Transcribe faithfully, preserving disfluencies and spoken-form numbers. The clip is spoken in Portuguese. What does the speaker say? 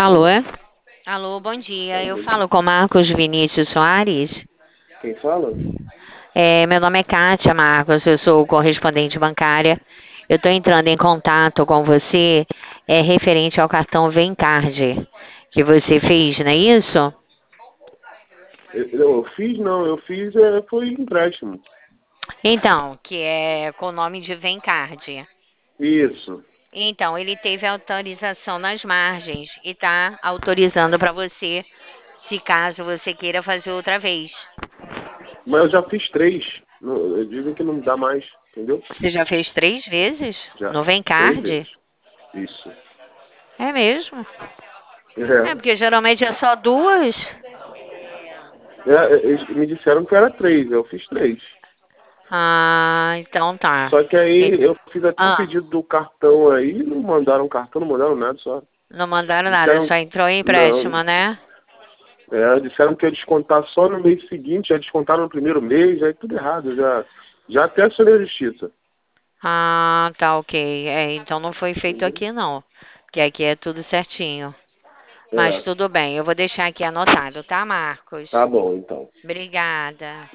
Alô? Alô, bom dia. Eu falo com Marcos Vinícius Soares. Quem fala? É, meu nome é Kátia Marcos, eu sou correspondente bancária. Eu estou entrando em contato com você é, referente ao cartão Vencard que você fez, não é isso? Eu, eu fiz, não, eu fiz, é, foi empréstimo. Então, que é com o nome de Vencard. Isso. Então, ele teve autorização nas margens e está autorizando para você, se caso você queira fazer outra vez. Mas eu já fiz três. Não, dizem que não dá mais, entendeu? Você já fez três vezes Já, no três vezes. Vencard? Isso. É mesmo? É, É. porque geralmente é só duas. É, eles me disseram que era três, eu fiz três. Ah, então tá. Só que aí E- eu fiz até um Ah, pedido do cartão aí, não mandaram cartão, não mandaram nada, só. não mandaram nada, Disseram, só entrou em não, empréstimo, né? é, disseram que ia descontar só no mês seguinte, já descontaram no primeiro mês, aí tudo errado, já, já até acionei a justiça. Ah, tá, ok. É, então não foi feito Entendeu? aqui não, que aqui é tudo certinho. Mas É, tudo bem, eu vou deixar aqui anotado, tá, Marcos? tá bom então. Obrigada.